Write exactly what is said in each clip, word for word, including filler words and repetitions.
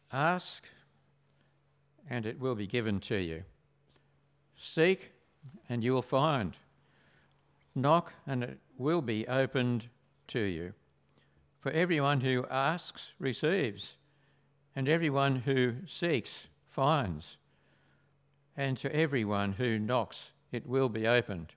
Ask, and it will be given to you. Seek, and you will find. Knock, and it will be opened to you. For everyone who asks receives, and everyone who seeks finds, and to everyone who knocks it will be opened.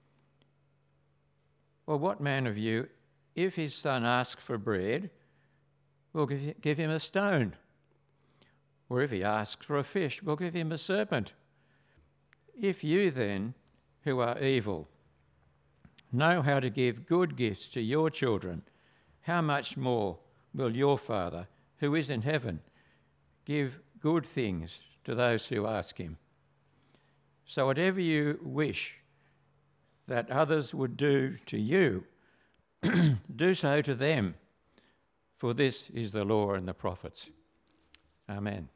Well, what man of you, if his son asks for bread, will give him a stone? Or if he asks for a fish, will give him a serpent? If you then, who are evil, know how to give good gifts to your children, how much more will your Father, who is in heaven, give good things to those who ask him? So whatever you wish that others would do to you, do so to them, for this is the law and the prophets. Amen.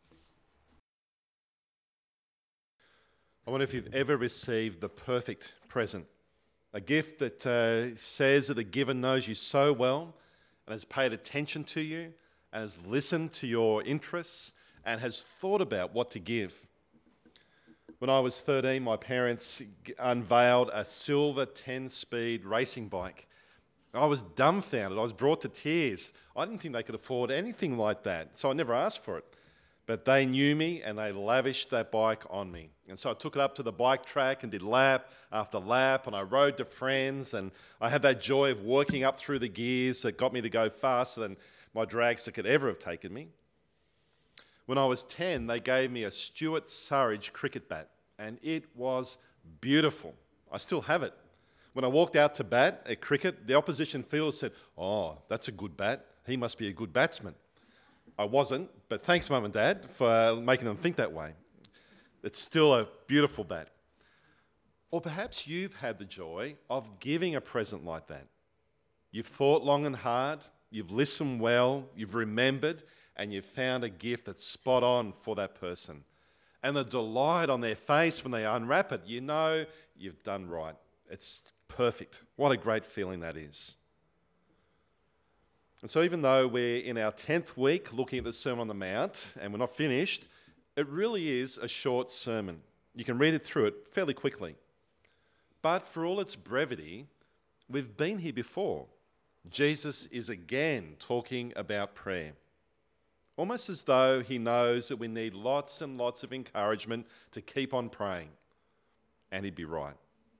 I wonder if you've ever received the perfect present, a gift that uh, says that the giver knows you so well and has paid attention to you and has listened to your interests and has thought about what to give. When I was thirteen, my parents unveiled a silver ten-speed racing bike. I was dumbfounded. I was brought to tears. I didn't think they could afford anything like that, so I never asked for it. But they knew me and they lavished that bike on me. And so I took it up to the bike track and did lap after lap, and I rode to friends, and I had that joy of working up through the gears that got me to go faster than my dragster could ever have taken me. When I was ten, they gave me a Stuart Surridge cricket bat, and it was beautiful. I still have it. When I walked out to bat at cricket, the opposition fielder said, "Oh, that's a good bat. He must be a good batsman." I wasn't, but thanks, Mum and Dad, for making them think that way. It's still a beautiful bat. Or perhaps you've had the joy of giving a present like that. You've thought long and hard, you've listened well, you've remembered, and you've found a gift that's spot on for that person. And the delight on their face when they unwrap it, you know you've done right. It's perfect. What a great feeling that is. And so even though we're in our tenth week looking at the Sermon on the Mount and we're not finished, it really is a short sermon. You can read it through it fairly quickly. But for all its brevity, we've been here before. Jesus is again talking about prayer, almost as though he knows that we need lots and lots of encouragement to keep on praying. And he'd be right.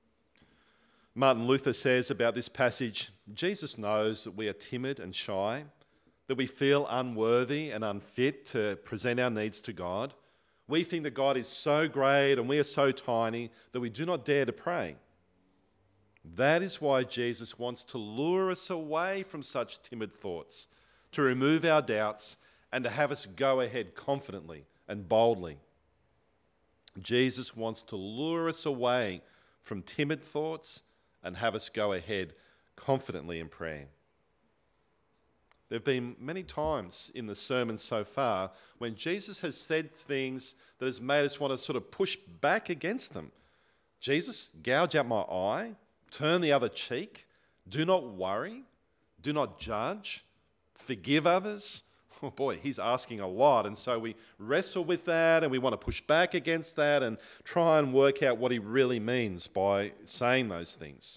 Martin Luther says about this passage, Jesus knows that we are timid and shy, that we feel unworthy and unfit to present our needs to God. We think that God is so great and we are so tiny that we do not dare to pray. That is why Jesus wants to lure us away from such timid thoughts, to remove our doubts and to have us go ahead confidently and boldly. Jesus wants to lure us away from timid thoughts and have us go ahead confidently in prayer. There have been many times in the sermon so far when Jesus has said things that has made us want to sort of push back against them. Jesus, gouge out my eye, turn the other cheek, do not worry, do not judge, forgive others. Oh boy, he's asking a lot, and so we wrestle with that and we want to push back against that and try and work out what he really means by saying those things.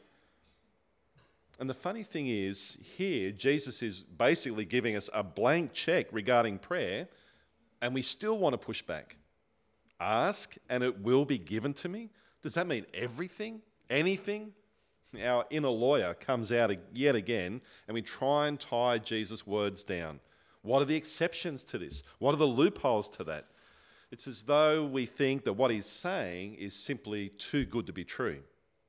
And the funny thing is, here, Jesus is basically giving us a blank check regarding prayer, and we still want to push back. Ask, and it will be given to me? Does that mean everything? Anything? Our inner lawyer comes out yet again, and we try and tie Jesus' words down. What are the exceptions to this? What are the loopholes to that? It's as though we think that what he's saying is simply too good to be true.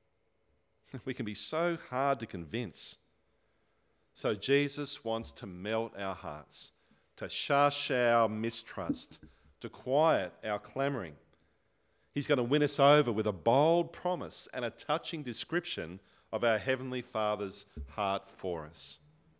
We can be so hard to convince. So Jesus wants to melt our hearts, to shush our mistrust, to quiet our clamouring. He's going to win us over with a bold promise and a touching description of our Heavenly Father's heart for us.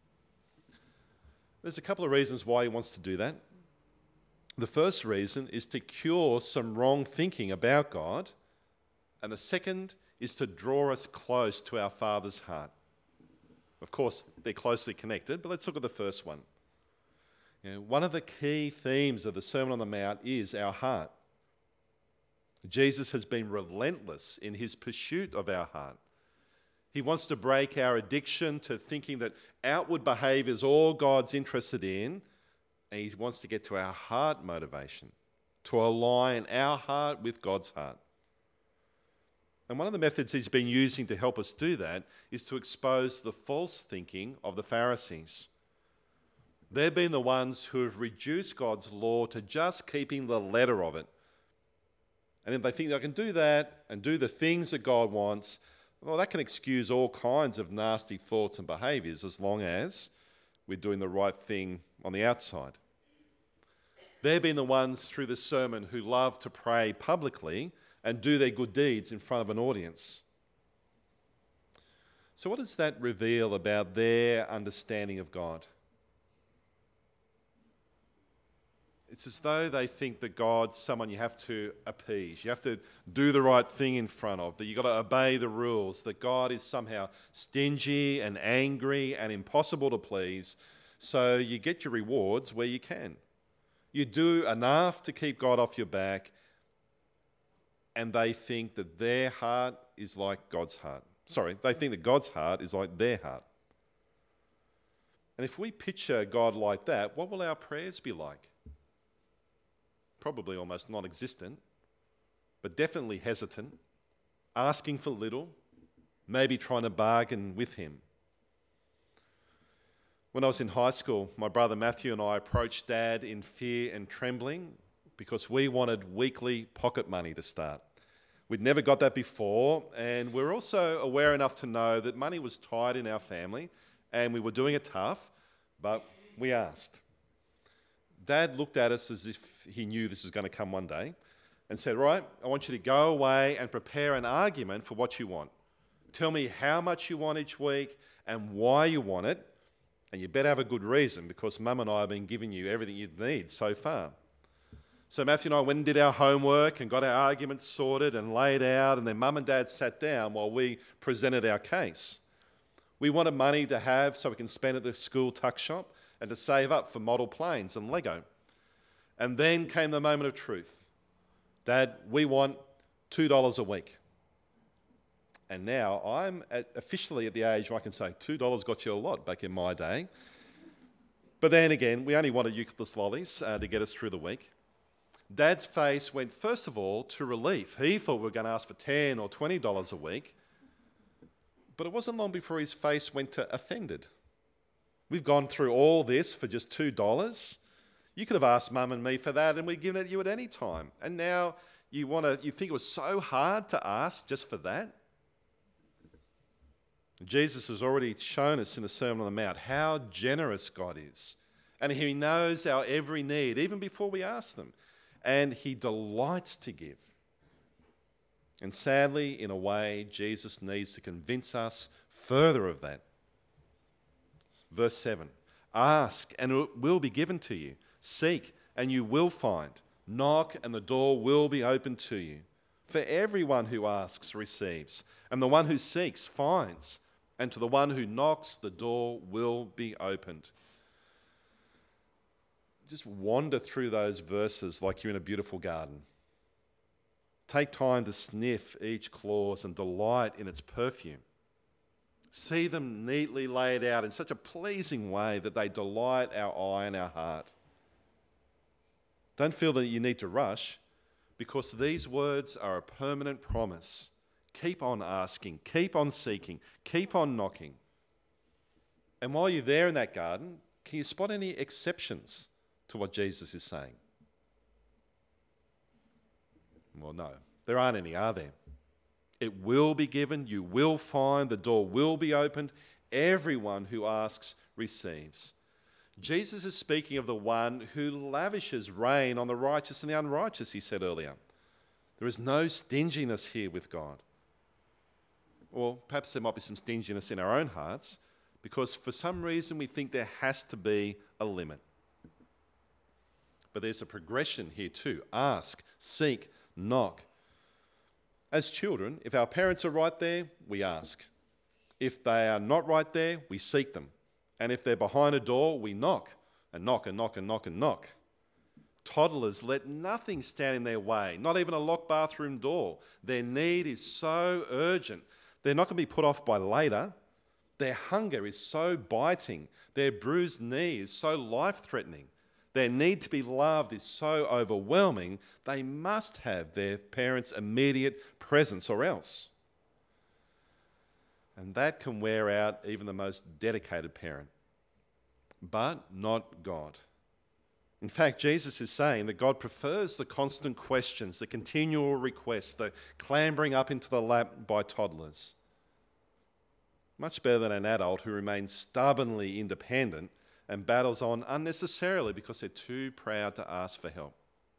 There's a couple of reasons why he wants to do that. The first reason is to cure some wrong thinking about God, and the second is to draw us close to our Father's heart. Of course, they're closely connected, but let's look at the first one. You know, one of the key themes of the Sermon on the Mount is our heart. Jesus has been relentless in his pursuit of our heart. He wants to break our addiction to thinking that outward behaviour is all God's interested in, and he wants to get to our heart motivation, to align our heart with God's heart. And one of the methods he's been using to help us do that is to expose the false thinking of the Pharisees. They've been the ones who have reduced God's law to just keeping the letter of it. And if they think they can do that and do the things that God wants, well, that can excuse all kinds of nasty thoughts and behaviours as long as we're doing the right thing on the outside. They've been the ones through the sermon who love to pray publicly and do their good deeds in front of an audience. So what does that reveal about their understanding of God? It's as though they think that God's someone you have to appease. You have to do the right thing in front of, that you've got to obey the rules, that God is somehow stingy and angry and impossible to please, so you get your rewards where you can. You do enough to keep God off your back, and they think that their heart is like God's heart. Sorry, they think that God's heart is like their heart. And if we picture God like that, what will our prayers be like? Probably almost non-existent, but definitely hesitant, asking for little, maybe trying to bargain with him. When I was in high school, my brother Matthew and I approached Dad in fear and trembling because we wanted weekly pocket money to start. We'd never got that before, and we're also aware enough to know that money was tight in our family and we were doing it tough, but we asked. Dad looked at us as if he knew this was going to come one day and said, right, I want you to go away and prepare an argument for what you want. Tell me how much you want each week and why you want it, and you better have a good reason because Mum and I have been giving you everything you need so far. So Matthew and I went and did our homework and got our arguments sorted and laid out, and then Mum and Dad sat down while we presented our case. We wanted money to have so we can spend at the school tuck shop and to save up for model planes and Lego. And then came the moment of truth. Dad, we want two dollars a week. And now I'm at, officially at the age where I can say two dollars got you a lot back in my day. But then again, we only wanted eucalyptus lollies uh, to get us through the week. Dad's face went first of all to relief. He thought we were going to ask for ten or twenty dollars a week. But it wasn't long before his face went to offended. We've gone through all this for just two dollars. You could have asked Mum and me for that and we'd given it to you at any time. And now you want to, you think it was so hard to ask just for that? Jesus has already shown us in the Sermon on the Mount how generous God is. And he knows our every need, even before we ask them. And he delights to give. And sadly, in a way, Jesus needs to convince us further of that. Verse seven, ask and it will be given to you. Seek and you will find. Knock and the door will be opened to you. For everyone who asks receives, and the one who seeks finds, and to the one who knocks the door will be opened. Just wander through those verses like you're in a beautiful garden. Take time to sniff each clause and delight in its perfume. See them neatly laid out in such a pleasing way that they delight our eye and our heart. Don't feel that you need to rush, because these words are a permanent promise. Keep on asking, keep on seeking, keep on knocking. And while you're there in that garden, can you spot any exceptions to what Jesus is saying? Well, no, there aren't any, are there? It will be given, you will find, the door will be opened. Everyone who asks receives. Jesus is speaking of the one who lavishes rain on the righteous and the unrighteous, he said earlier. There is no stinginess here with God. Or perhaps there might be some stinginess in our own hearts, because for some reason we think there has to be a limit. But there's a progression here too. Ask, seek, knock. As children, if our parents are right there, we ask. If they are not right there, we seek them. And if they're behind a door, we knock. and knock and knock and knock and knock. Toddlers let nothing stand in their way, not even a locked bathroom door. Their need is so urgent. They're not going to be put off by later. Their hunger is so biting. Their bruised knee is so life-threatening. Their need to be loved is so overwhelming. They must have their parents' immediate presence or else. And that can wear out even the most dedicated parent. But not God. In fact, Jesus is saying that God prefers the constant questions, the continual requests, the clambering up into the lap by toddlers. Much better than an adult who remains stubbornly independent and battles on unnecessarily because they're too proud to ask for help.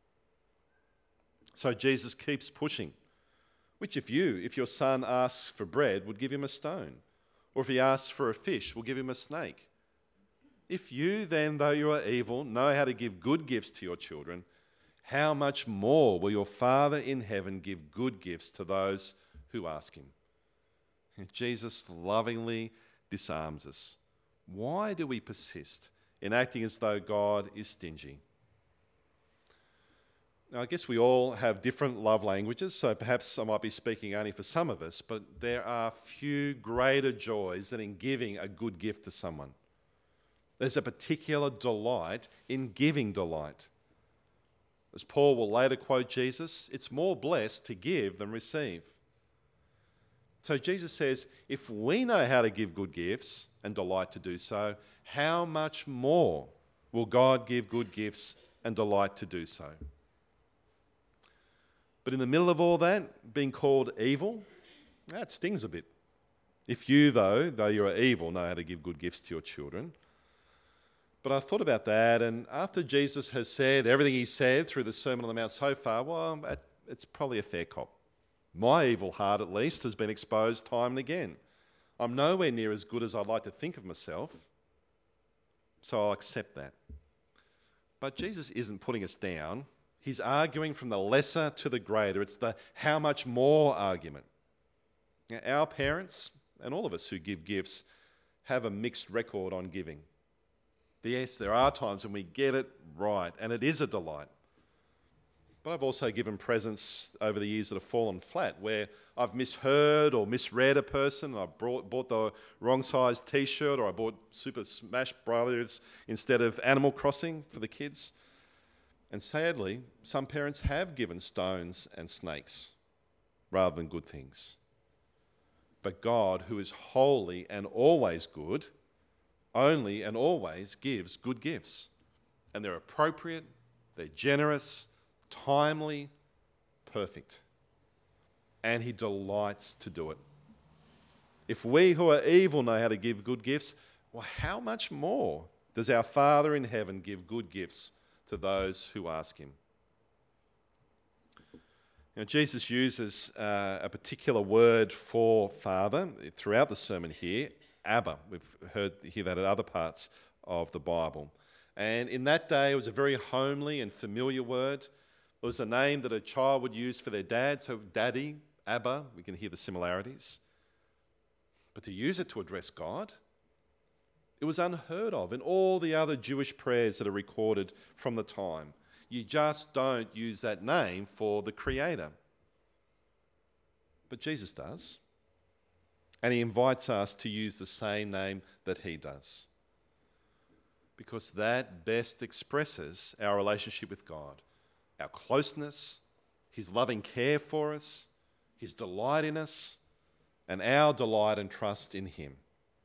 So Jesus keeps pushing. Which if you, if your son asks for bread, would give him a stone? Or if he asks for a fish, will give him a snake? If you then, though you are evil, know how to give good gifts to your children, how much more will your Father in heaven give good gifts to those who ask him? And Jesus lovingly disarms us. Why do we persist in acting as though God is stingy? Now, I guess we all have different love languages, so perhaps I might be speaking only for some of us, but there are few greater joys than in giving a good gift to someone. There's a particular delight in giving delight. As Paul will later quote Jesus, it's more blessed to give than receive. So Jesus says, if we know how to give good gifts and delight to do so, how much more will God give good gifts and delight to do so? But in the middle of all that, being called evil, that stings a bit. If you, though, though you are evil, know how to give good gifts to your children. But I thought about that, and after Jesus has said everything he said through the Sermon on the Mount so far, well, it's probably a fair cop. My evil heart, at least, has been exposed time and again. I'm nowhere near as good as I'd like to think of myself, so I'll accept that. But Jesus isn't putting us down. He's arguing from the lesser to the greater. It's the how much more argument. Now, our parents, and all of us who give gifts, have a mixed record on giving. Yes, there are times when we get it right, and it is a delight. But I've also given presents over the years that have fallen flat, where I've misheard or misread a person, I brought, bought the wrong size T-shirt, or I bought Super Smash Brothers instead of Animal Crossing for the kids. And sadly, some parents have given stones and snakes rather than good things. But God, who is holy and always good, only and always gives good gifts. And they're appropriate, they're generous, timely, perfect. And he delights to do it. If we who are evil know how to give good gifts, well, how much more does our Father in heaven give good gifts to those who ask him? Now, Jesus uses uh, a particular word for Father throughout the sermon here, Abba. We've heard hear that at other parts of the Bible. And in that day, it was a very homely and familiar word. It was a name that a child would use for their dad, so Daddy, Abba, we can hear the similarities. But to use it to address God, it was unheard of in all the other Jewish prayers that are recorded from the time. You just don't use that name for the Creator. But Jesus does. And he invites us to use the same name that he does. Because that best expresses our relationship with God, our closeness, his loving care for us, his delight in us, and our delight and trust in him.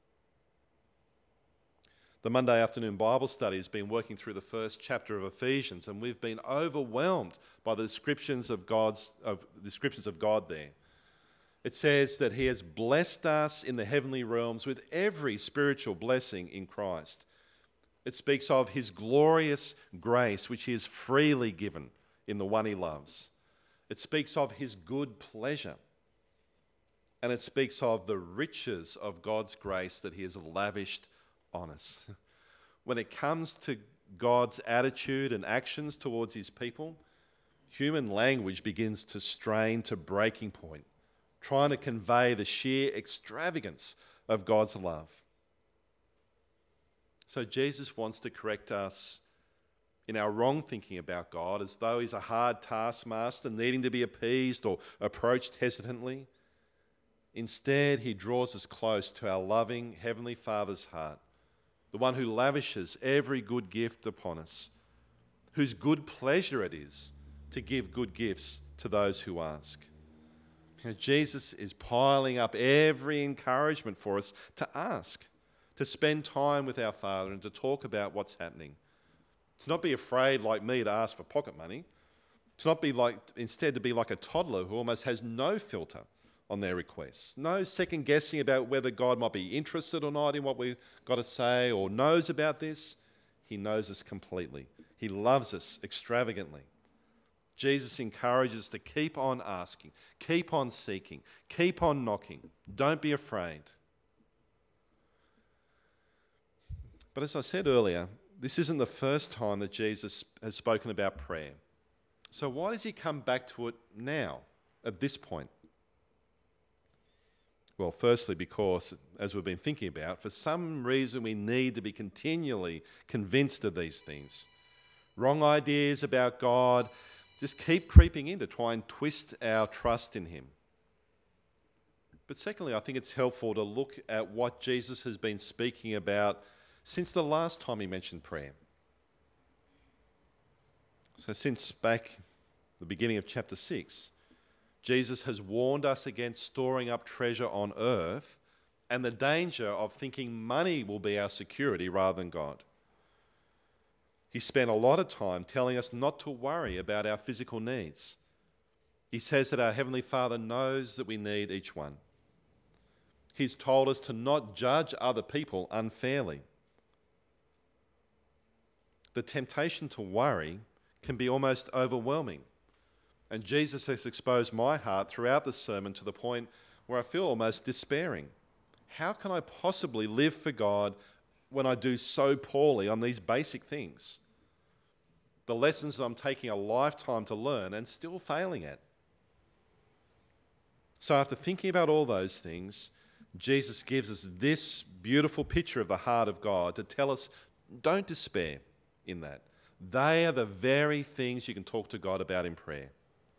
The Monday afternoon Bible study has been working through the first chapter of Ephesians, and we've been overwhelmed by the descriptions of God's of descriptions of God there. It says that he has blessed us in the heavenly realms with every spiritual blessing in Christ. It speaks of his glorious grace, which he has freely given in the one he loves. It speaks of his good pleasure. And it speaks of the riches of God's grace that he has lavished on us. When it comes to God's attitude and actions towards his people, human language begins to strain to breaking point, trying to convey the sheer extravagance of God's love. So Jesus wants to correct us in our wrong thinking about God, as though he's a hard taskmaster needing to be appeased or approached hesitantly. Instead, he draws us close to our loving Heavenly Father's heart, the one who lavishes every good gift upon us, whose good pleasure it is to give good gifts to those who ask. You know, Jesus is piling up every encouragement for us to ask, to spend time with our Father and to talk about what's happening. To not be afraid like me to ask for pocket money. To not be like, instead to be like a toddler who almost has no filter on their requests. No second guessing about whether God might be interested or not in what we've got to say or knows about this. He knows us completely. He loves us extravagantly. Jesus encourages us to keep on asking, keep on seeking, keep on knocking. Don't be afraid. But as I said earlier, this isn't the first time that Jesus has spoken about prayer. So why does he come back to it now, at this point? Well, firstly, because, as we've been thinking about, for some reason we need to be continually convinced of these things. Wrong ideas about God just keep creeping in to try and twist our trust in him. But secondly, I think it's helpful to look at what Jesus has been speaking about since the last time he mentioned prayer. So since back the beginning of chapter six, Jesus has warned us against storing up treasure on earth and the danger of thinking money will be our security rather than God. He spent a lot of time telling us not to worry about our physical needs. He says that our Heavenly Father knows that we need each one. He's told us to not judge other people unfairly. The temptation to worry can be almost overwhelming. And Jesus has exposed my heart throughout the sermon to the point where I feel almost despairing. How can I possibly live for God when I do so poorly on these basic things? The lessons that I'm taking a lifetime to learn and still failing at. So after thinking about all those things, Jesus gives us this beautiful picture of the heart of God to tell us, don't despair in that. They are the very things you can talk to God about in prayer.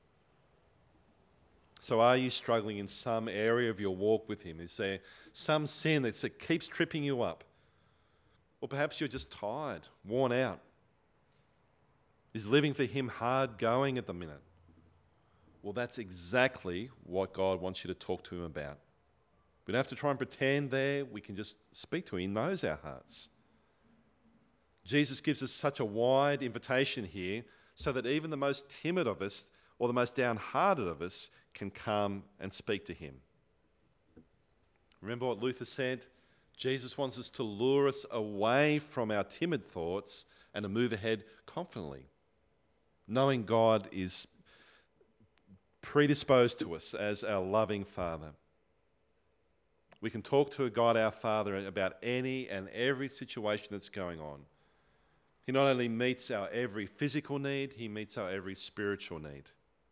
So are you struggling in some area of your walk with him? Is there some sin that keeps tripping you up? Or perhaps you're just tired, worn out. Is living for him hard going at the minute? Well, that's exactly what God wants you to talk to him about. We don't have to try and pretend there. We can just speak to him. He knows our hearts. Jesus gives us such a wide invitation here so that even the most timid of us or the most downhearted of us can come and speak to him. Remember what Luther said? Jesus wants us to lure us away from our timid thoughts and to move ahead confidently, knowing God is predisposed to us as our loving Father. We can talk to a God, our Father, about any and every situation that's going on. He not only meets our every physical need, he meets our every spiritual need.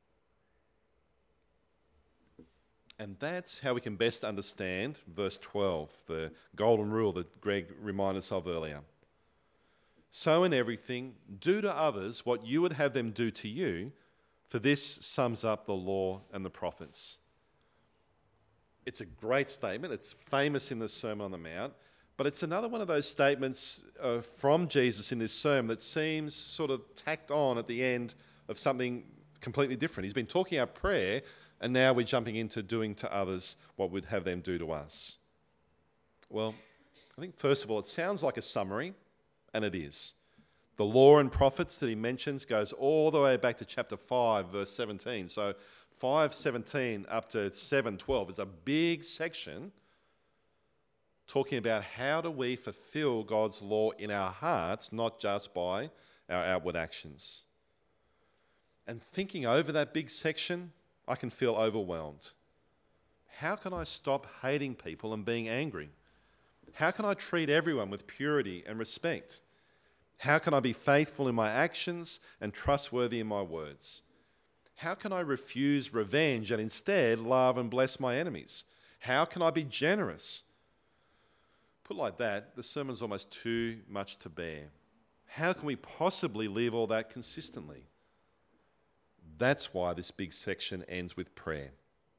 And that's how we can best understand verse twelve, the golden rule that Greg reminded us of earlier. So in everything, do to others what you would have them do to you, for this sums up the law and the prophets. It's a great statement. It's famous in the Sermon on the Mount, but it's another one of those statements uh, from Jesus in this sermon that seems sort of tacked on at the end of something completely different. He's been talking about prayer, and now we're jumping into doing to others what we'd have them do to us. Well, I think first of all, it sounds like a summary, and it is. The law and prophets that he mentions goes all the way back to chapter five, verse seventeen. So five seventeen up to seven twelve is a big section talking about how do we fulfill God's law in our hearts, not just by our outward actions. And thinking over that big section, I can feel overwhelmed. How can I stop hating people and being angry? How can I treat everyone with purity and respect? How can I be faithful in my actions and trustworthy in my words? How can I refuse revenge and instead love and bless my enemies? How can I be generous? Put like that, the sermon's almost too much to bear. How can we possibly live all that consistently? That's why this big section ends with prayer.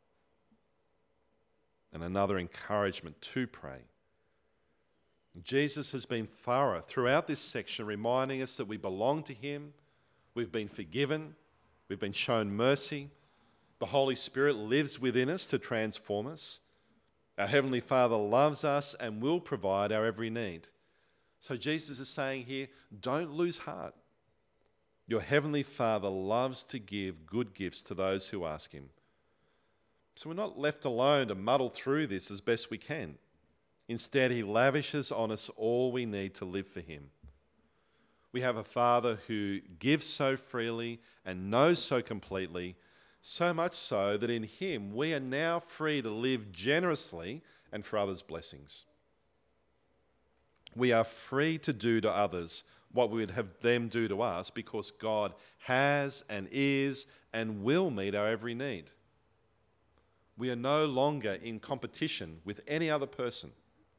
And another encouragement to pray. Jesus has been thorough throughout this section, reminding us that we belong to him, we've been forgiven, we've been shown mercy, the Holy Spirit lives within us to transform us. Our Heavenly Father loves us and will provide our every need. So Jesus is saying here, don't lose heart. Your Heavenly Father loves to give good gifts to those who ask him. So we're not left alone to muddle through this as best we can. Instead, he lavishes on us all we need to live for him. We have a Father who gives so freely and knows so completely, so much so that in him we are now free to live generously and for others' blessings. We are free to do to others what we would have them do to us because God has and is and will meet our every need. We are no longer in competition with any other person.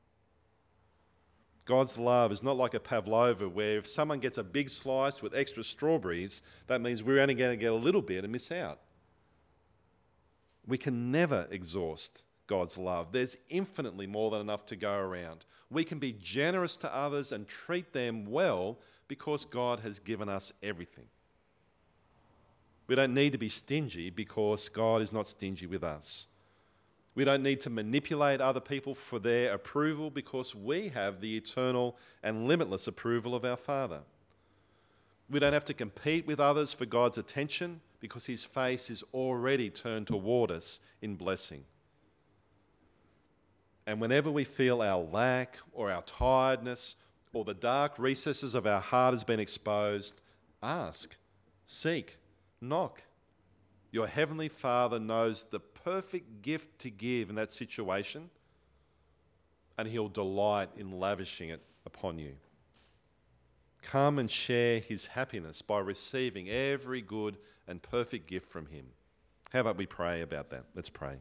God's love is not like a pavlova where if someone gets a big slice with extra strawberries, that means we're only going to get a little bit and miss out. We can never exhaust God's love. There's infinitely more than enough to go around. We can be generous to others and treat them well because God has given us everything. We don't need to be stingy because God is not stingy with us. We don't need to manipulate other people for their approval because we have the eternal and limitless approval of our Father. We don't have to compete with others for God's attention because his face is already turned toward us in blessing. And whenever we feel our lack or our tiredness or the dark recesses of our heart has been exposed, ask, seek, knock. Your Heavenly Father knows the perfect gift to give in that situation, and he'll delight in lavishing it upon you. Come and share his happiness by receiving every good and perfect gift from him. How about we pray about that? Let's pray.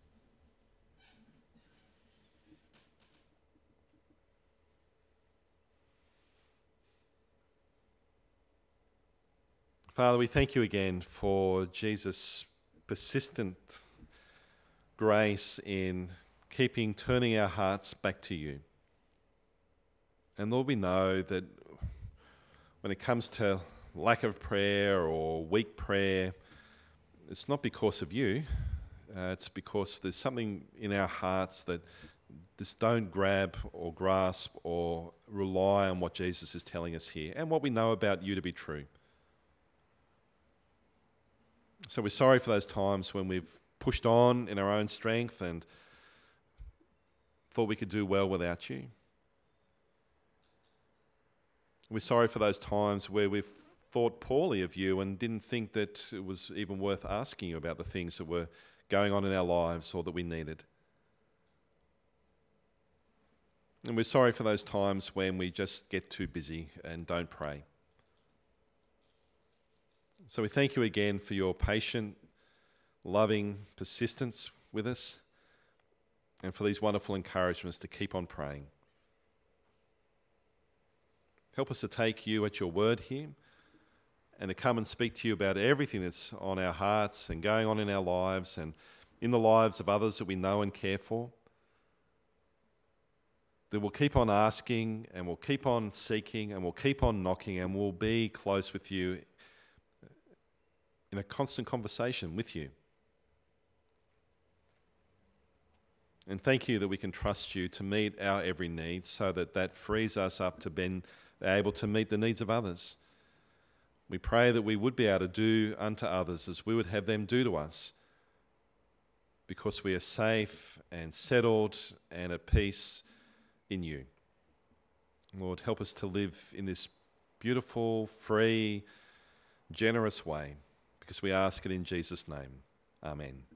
Father, we thank you again for Jesus' persistent grace in keeping turning our hearts back to you. And Lord, we know that when it comes to lack of prayer or weak prayer, it's not because of you. Uh, it's because there's something in our hearts that just don't grab or grasp or rely on what Jesus is telling us here and what we know about you to be true. So we're sorry for those times when we've pushed on in our own strength and thought we could do well without you. We're sorry for those times where we've thought poorly of you and didn't think that it was even worth asking you about the things that were going on in our lives or that we needed. And we're sorry for those times when we just get too busy and don't pray. So we thank you again for your patient, loving persistence with us and for these wonderful encouragements to keep on praying. Help us to take you at your word here and to come and speak to you about everything that's on our hearts and going on in our lives and in the lives of others that we know and care for. That we'll keep on asking and we'll keep on seeking and we'll keep on knocking and we'll be close with you in a constant conversation with you. And thank you that we can trust you to meet our every need so that that frees us up to be able to meet the needs of others. We pray that we would be able to do unto others as we would have them do to us because we are safe and settled and at peace in you. Lord, help us to live in this beautiful, free, generous way because we ask it in Jesus' name. Amen.